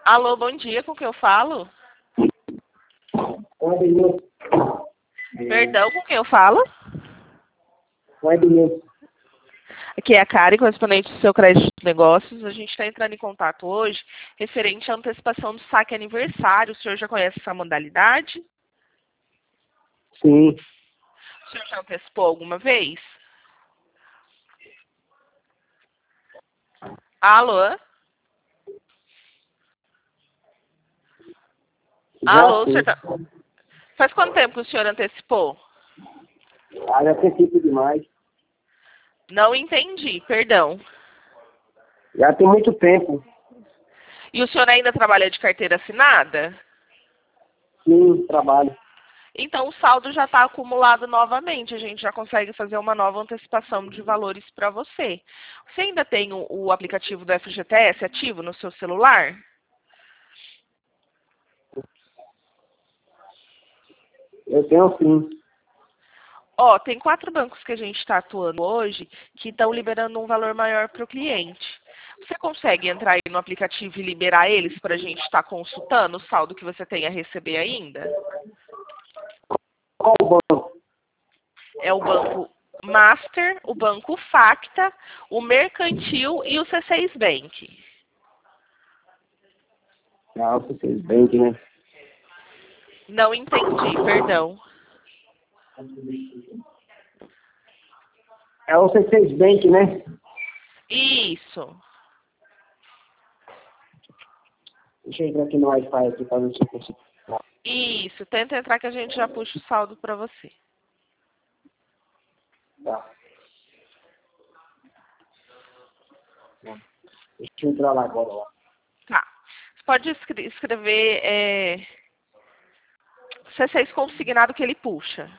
Alô, bom dia, com quem eu falo? Oi, Denilson. Perdão, com quem eu falo? Oi, Denilson. Aqui é a Karen, correspondente do seu crédito de negócios. A gente está entrando em contato hoje referente à antecipação do saque aniversário. O senhor já conhece essa modalidade? Sim. O senhor já antecipou alguma vez? Alô? Alô, o senhor tá... Faz quanto tempo que o senhor antecipou? Já antecipo demais. Não entendi, perdão. Já tem muito tempo. E o senhor ainda trabalha de carteira assinada? Sim, trabalho. Então o saldo já está acumulado novamente. A gente já consegue fazer uma nova antecipação de valores para você. Você ainda tem o aplicativo do FGTS ativo no seu celular? Eu tenho sim. Ó, tem 4 bancos que a gente está atuando hoje que estão liberando um valor maior para o cliente. Você consegue entrar aí no aplicativo e liberar eles para a gente estar consultando o saldo que você tem a receber ainda? Qual banco? É o Banco Master, o Banco Facta, o Mercantil e o C6 Bank. Ah, vocês Bank, né? Não entendi, perdão. É o C6 Bank, né? Isso. Deixa eu entrar aqui no Wi-Fi aqui para ver se eu consigo. Isso. Tenta entrar que a gente já puxa o saldo para você. Tá. Deixa eu entrar lá agora. Lá. Tá. Você pode escrever C6 consignado que ele puxa.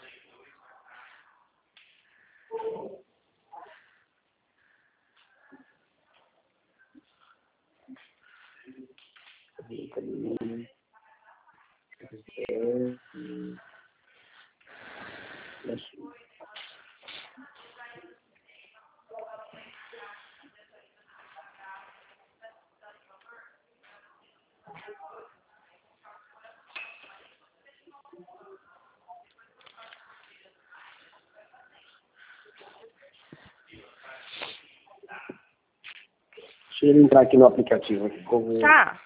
Deixa eu entrar aqui no aplicativo. Aqui, como... Tá.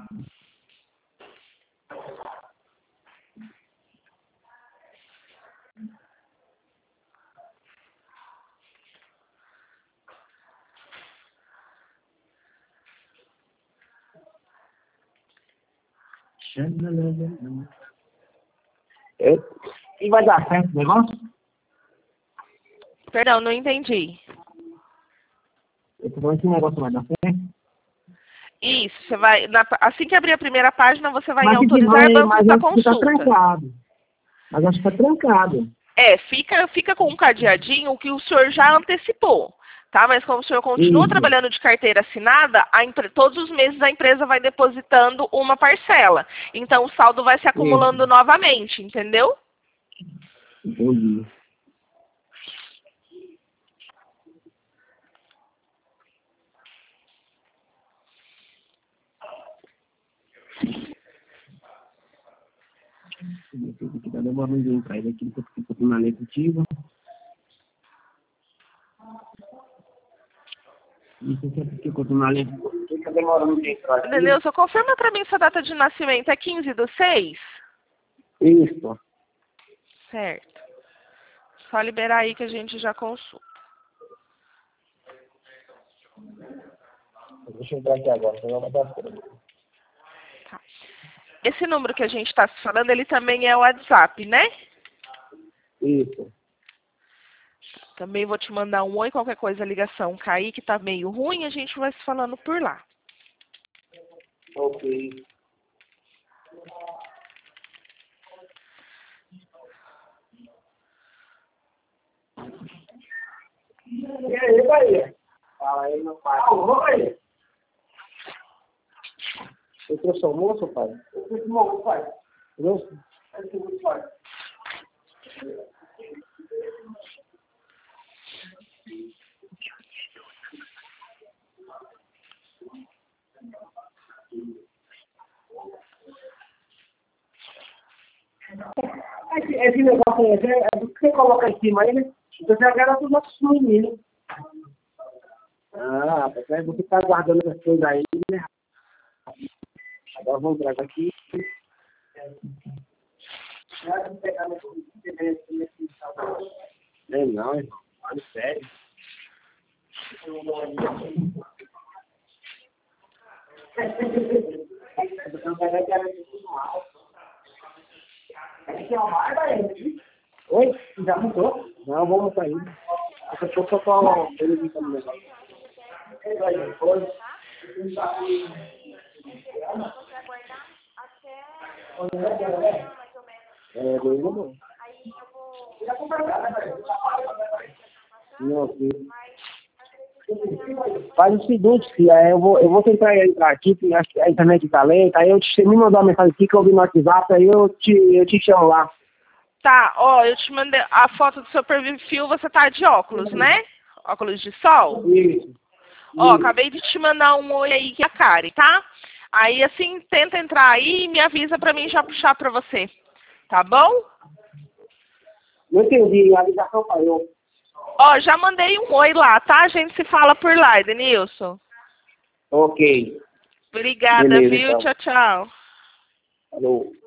E vai dar certo o negócio? Perdão, não entendi. Eu tô falando que o negócio vai dar certo. Isso. Você vai, assim que abrir a primeira página, você vai em Mas autorizar bancos para acho que tá consulta. trancado. Mas acho que tá trancado. Fica com um cadeadinho que o senhor já antecipou, tá? Mas como o senhor continua Isso. trabalhando de carteira assinada, todos os meses a empresa vai depositando uma parcela. Então o saldo vai se acumulando Isso. novamente, entendeu? Entendi. Aqui tá demorando de entrar aqui, porque na legislativa. Isso aqui é porque eu tô na legislativa. Tá demorando de entrar aqui. Denilson, confirma para mim sua data de nascimento. É 15/6? Isso. Certo. Só liberar aí que a gente já consulta. Deixa eu entrar aqui agora, senão vai dar certo. Tá. Esse número que a gente está falando, ele também é o WhatsApp, né? Isso. Também vou te mandar um oi, qualquer coisa, a ligação cair, que tá meio ruim, a gente vai se falando por lá. Ok. E aí, Bahia? Fala aí, meu pai. Oi! Você trouxe almoço, pai? Eu trouxe almoço, pai. Trouxe? Eu trouxe, pai. Esse negócio aí, é do que você coloca em cima aí, né? Então você agrada os nossos meninos. Ah, você tá guardando as coisas aí, né? Agora vamos trazer aqui. Não, irmão. Fala sério. Oi? Já mudou? Não, vou montar ainda. Essa pessoa só ele me também. É, dois não. Não, filho. Faz o seguinte, filha, eu vou tentar entrar aqui, porque acho que a internet tá lenta, aí você me mandou uma mensagem aqui que eu vi no WhatsApp, aí eu te chamo lá. Tá, ó, eu te mandei a foto do seu perfil, você tá de óculos, né? Óculos de sol? Isso. Ó, acabei de te mandar um oi aí que é a Kari, tá? Aí, assim, tenta entrar aí e me avisa pra mim já puxar pra você. Tá bom? Não entendi, a ligação falhou. Ó, já mandei um oi lá, tá? A gente se fala por lá, Edenilson. Ok. Obrigada, Beleza, viu? então. Tchau, tchau. Falou.